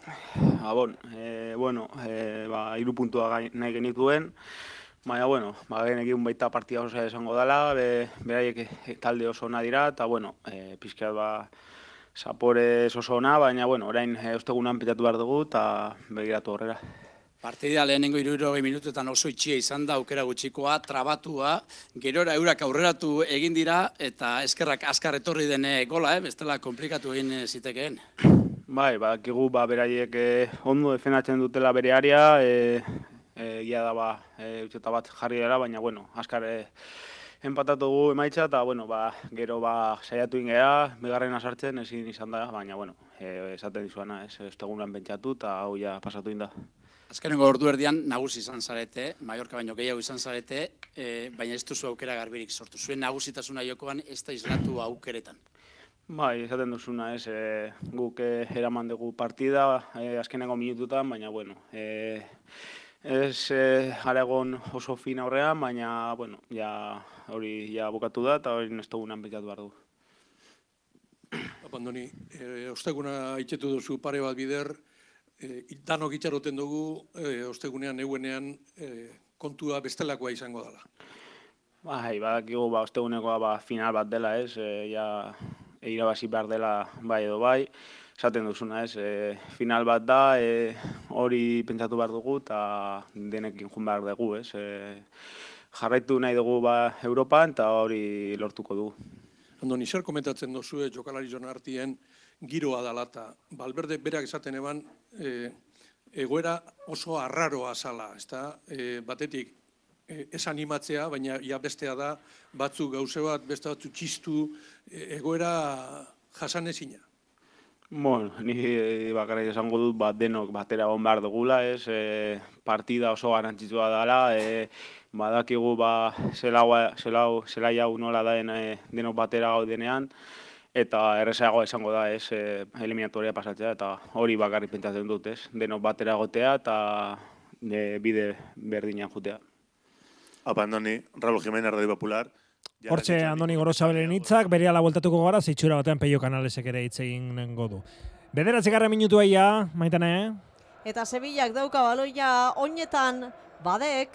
Hiru puntua nahi genituen, baina, genekin baita partida oso esango dela, beraiek talde oso ona dira, eta, pixkat, Zapores oso ona, baina, orain ostegunan petatu behar dugu, eta begiratu horrela. Partida lehenengo 60 minutuetan oso itxia izan da, aukera gutxikoa, trabatua, gerora eurak aurreratu egin dira, eta eskerrak azkar etorri den gola, bestela komplikatu egin zitekeen. Bai, badakigu beraiek ondo defendatzen dutela bere área, ia da utxeta bat jarri dela, baina, azkar empatatu dugu emaitza, eta, gero saiatu ingea, bigarrena sartzen ezin izan da, baina, esaten dizuana, ostegunan pentsatu, eta hau ja pasatu inda. Azkenengo ordu erdian nagusi izan zarete, Mallorca baino gehiago izan zarete, baina ez duzu aukera garbirik sortu. Zuen nagusitasuna jokoan ez da islatu aukeretan. Bai, esaten duzuna, guk eraman dugu partida, azkenengo minututan, baina, ez Aragon oso fin aurrean, baina, hori bukatu da, eta hori ostegunan pentsatu behar dugu. Andoni, osteguna itxetu duzu pare bat bider, danok itxaroten dugu, ostegunean, euenean, kontua bestelakoa izango dela. Bai, badakigu ostegunekoa final bat dela, irabazi behar dela bai edo bai, esaten duzuna, final bat da, hori pentsatu behar dugu, eta denekin jun behar dugu, jarraitu nahi dugu Europan, eta hori lortuko dugu. Andoni, zer komentatzen duzu jokalari joan artien giroa dela, eta Valverde berak esaten eban, egoera oso arraroa zala, batetik ez animatzea, baina bestea da, batzuk gauze bat, beste batzu txistu, egoera jasanezina. Ni bakarrik esango dut, denok batera egon behar dugula, partida oso garrantzitsua dela, badakigu zelai hau nola da denok batera gaudenean, eta errezagoa izango da eliminatoria pasatzea, eta hori bakarrik pentsatzen dut, denok batera gotea eta bide berdinean jutea. Andoni, Raúl Jiménez, Radio Popular. Hortxe, Andoni Gorosabelen hitzak, berehala bueltatuko gara, zeitxura batean Peio Canalesek ere hitz egingo du. 9. minutua ia, Maitane? Eta Sevillak dauka baloia oinetan, Badek